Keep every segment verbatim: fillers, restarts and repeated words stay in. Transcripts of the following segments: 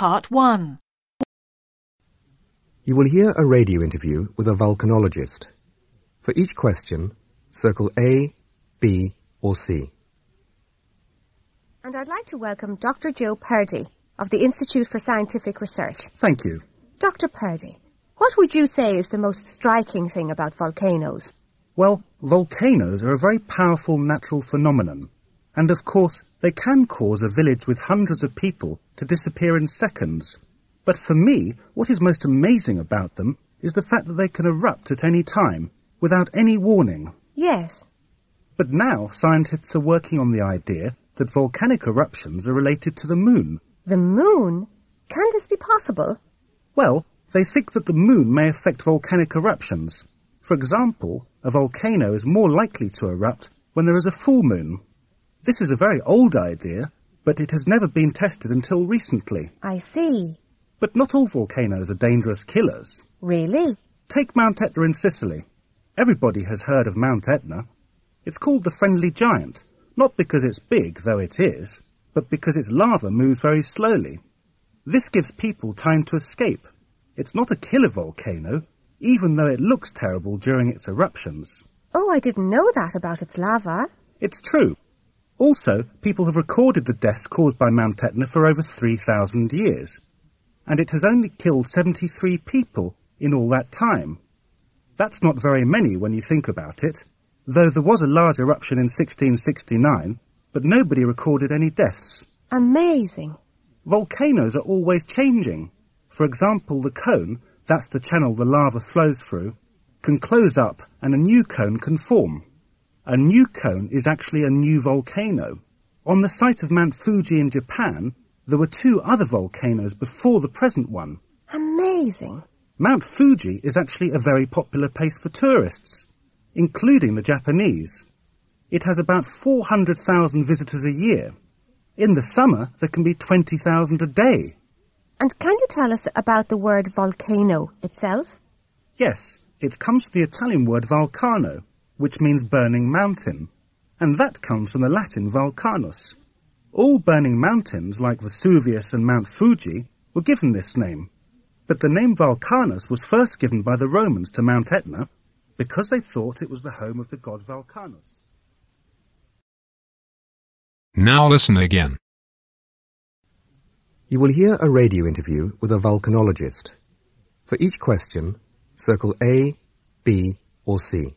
Part one. You will hear a radio interview with a volcanologist. For each question, circle A, B or C. And I'd like to welcome Doctor Joe Purdy of the Institute for Scientific Research. Thank you. Doctor Purdy, what would you say is the most striking thing about volcanoes? Well, volcanoes are a very powerful natural phenomenon. And of course, they can cause a village with hundreds of people to disappear in seconds. But for me, what is most amazing about them is the fact that they can erupt at any time, without any warning. Yes. But now scientists are working on the idea that volcanic eruptions are related to the moon. The moon? Can this be possible? Well, they think that the moon may affect volcanic eruptions. For example, a volcano is more likely to erupt when there is a full moon. This is a very old idea, but it has never been tested until recently. I see. But not all volcanoes are dangerous killers. Really? Take Mount Etna in Sicily. Everybody has heard of Mount Etna. It's called the Friendly Giant, not because it's big, though it is, but because its lava moves very slowly. This gives people time to escape. It's not a killer volcano, even though it looks terrible during its eruptions. Oh, I didn't know that about its lava. It's true. Also, people have recorded the deaths caused by Mount Etna for over three thousand years, and it has only killed seventy-three people in all that time. That's not very many when you think about it, though there was a large eruption in sixteen sixty-nine, but nobody recorded any deaths. Amazing. Volcanoes are always changing. For example, the cone, that's the channel the lava flows through, can close up and a new cone can form. A new cone is actually a new volcano. On the site of Mount Fuji in Japan, there were two other volcanoes before the present one. Amazing. Mount Fuji is actually a very popular place for tourists, including the Japanese. It has about four hundred thousand visitors a year. In the summer, there can be twenty thousand a day. And can you tell us about the word volcano itself? Yes, it comes from the Italian word vulcano, which means burning mountain, and that comes from the Latin vulcanus. All burning mountains, like Vesuvius and Mount Fuji, were given this name, but the name Vulcanus was first given by the Romans to Mount Etna because they thought it was the home of the god Vulcanus. Now listen again. You will hear a radio interview with a volcanologist. For each question, circle A, B or C.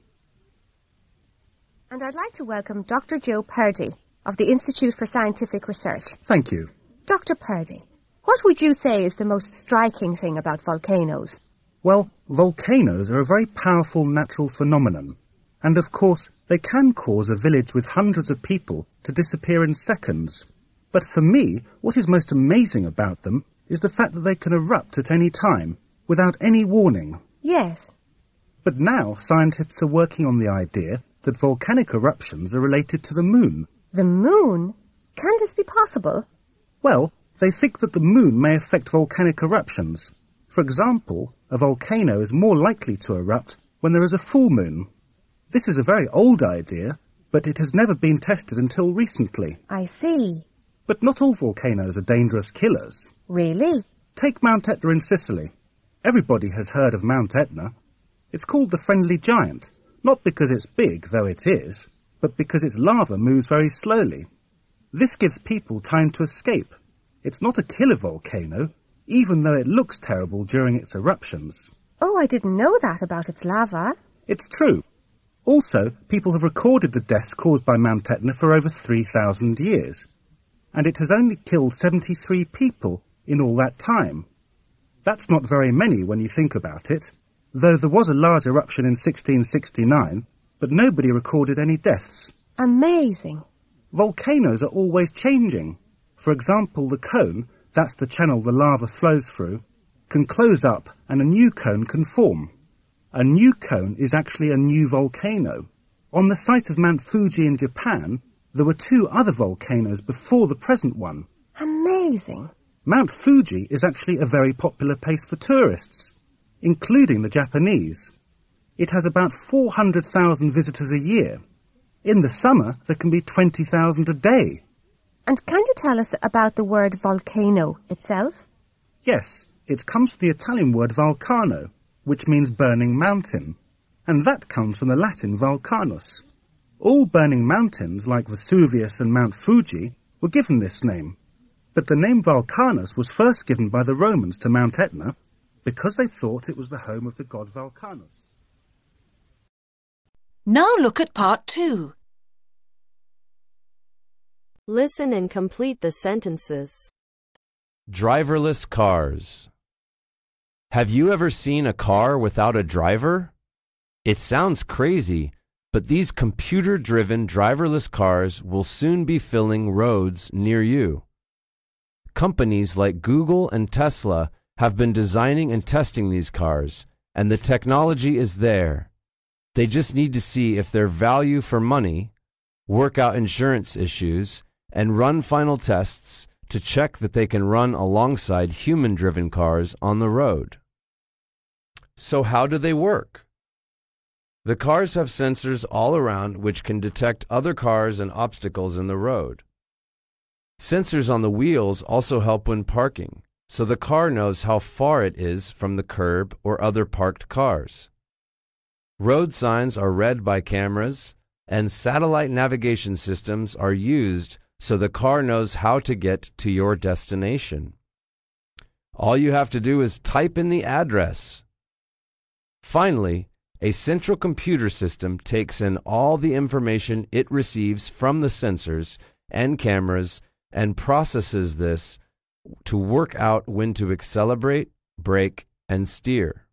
And I'd like to welcome Doctor Joe Purdy of the Institute for Scientific Research. Thank you. Doctor Purdy, what would you say is the most striking thing about volcanoes? Well, volcanoes are a very powerful natural phenomenon. And of course, they can cause a village with hundreds of people to disappear in seconds. But for me, what is most amazing about them is the fact that they can erupt at any time, without any warning. Yes. But now scientists are working on the idea that volcanic eruptions are related to the moon. The moon? Can this be possible? Well, they think that the moon may affect volcanic eruptions. For example, a volcano is more likely to erupt when there is a full moon. This is a very old idea, but it has never been tested until recently. I see. But not all volcanoes are dangerous killers. Really? Take Mount Etna in Sicily. Everybody has heard of Mount Etna. It's called the Friendly Giant, not because it's big, though it is, but because its lava moves very slowly. This gives people time to escape. It's not a killer volcano, even though it looks terrible during its eruptions. Oh, I didn't know that about its lava. It's true. Also, people have recorded the deaths caused by Mount Etna for over three thousand years, and it has only killed seventy-three people in all that time. That's not very many when you think about it, though there was a large eruption in sixteen sixty-nine, but nobody recorded any deaths. Amazing. Volcanoes are always changing. For example, the cone, that's the channel the lava flows through, can close up and a new cone can form. A new cone is actually a new volcano. On the site of Mount Fuji in Japan, there were two other volcanoes before the present one. Amazing. Mount Fuji is actually a very popular place for tourists, including the Japanese. It has about four hundred thousand visitors a year. In the summer, there can be twenty thousand a day. And can you tell us about the word volcano itself? Yes, it comes from the Italian word vulcano, which means burning mountain, and that comes from the Latin vulcanus. All burning mountains, like Vesuvius and Mount Fuji, were given this name, but the name Vulcanus was first given by the Romans to Mount Etna because they thought it was the home of the god Vulcanus. Now look at part two. Listen and complete the sentences. Driverless cars. Have you ever seen a car without a driver? It sounds crazy, but these computer-driven driverless cars will soon be filling roads near you. Companies like Google and Tesla have been designing and testing these cars, and the technology is there. They just need to see if they're value for money, work out insurance issues, and run final tests to check that they can run alongside human-driven cars on the road. So how do they work? The cars have sensors all around which can detect other cars and obstacles in the road. Sensors on the wheels also help when parking, so the car knows how far it is from the curb or other parked cars. Road signs are read by cameras, and satellite navigation systems are used so the car knows how to get to your destination. All you have to do is type in the address. Finally, a central computer system takes in all the information it receives from the sensors and cameras and processes this to work out when to accelerate, brake, and steer.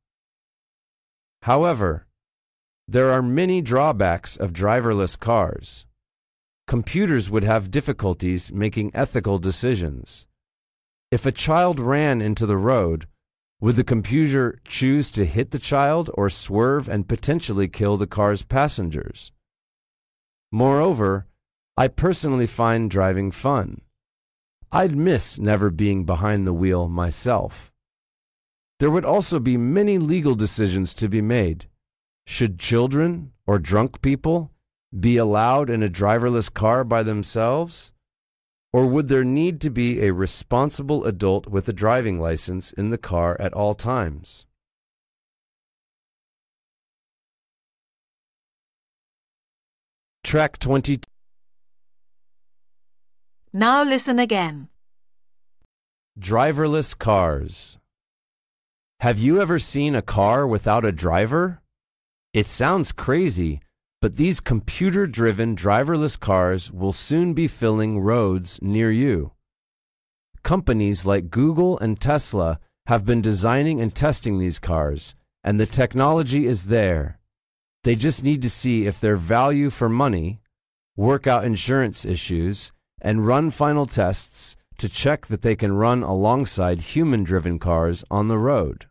However, there are many drawbacks of driverless cars. Computers would have difficulties making ethical decisions. If a child ran into the road, would the computer choose to hit the child or swerve and potentially kill the car's passengers? Moreover, I personally find driving fun. I'd miss never being behind the wheel myself. There would also be many legal decisions to be made. Should children or drunk people be allowed in a driverless car by themselves? Or would there need to be a responsible adult with a driving license in the car at all times? Track twenty-two. Now listen again. Driverless cars. Have you ever seen a car without a driver? It sounds crazy, but these computer-driven driverless cars will soon be filling roads near you. Companies like Google and Tesla have been designing and testing these cars, and the technology is there. They just need to see if they're value for money, work out insurance issues, and run final tests to check that they can run alongside human-driven cars on the road.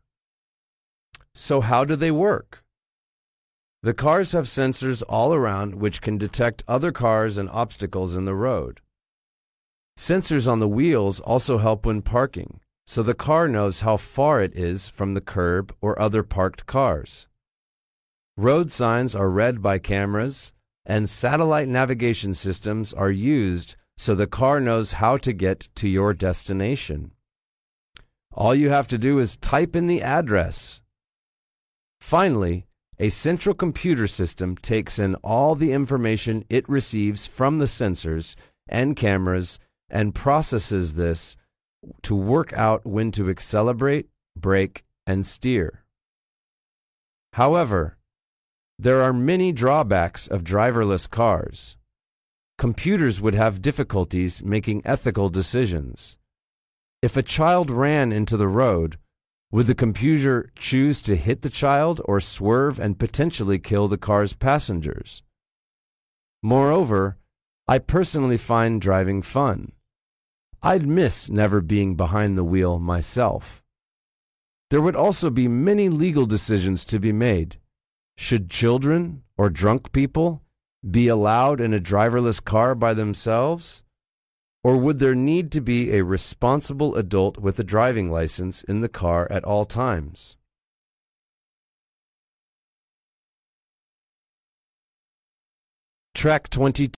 So how do they work? The cars have sensors all around which can detect other cars and obstacles in the road. Sensors on the wheels also help when parking, so the car knows how far it is from the curb or other parked cars. Road signs are read by cameras, and satellite navigation systems are used so the car knows how to get to your destination. All you have to do is type in the address. Finally, a central computer system takes in all the information it receives from the sensors and cameras and processes this to work out when to accelerate, brake, and steer. However, there are many drawbacks of driverless cars. Computers would have difficulties making ethical decisions. If a child ran into the road, would the computer choose to hit the child or swerve and potentially kill the car's passengers? Moreover, I personally find driving fun. I'd miss never being behind the wheel myself. There would also be many legal decisions to be made. Should children or drunk people be allowed in a driverless car by themselves? Or would there need to be a responsible adult with a driving license in the car at all times? Track twenty-two.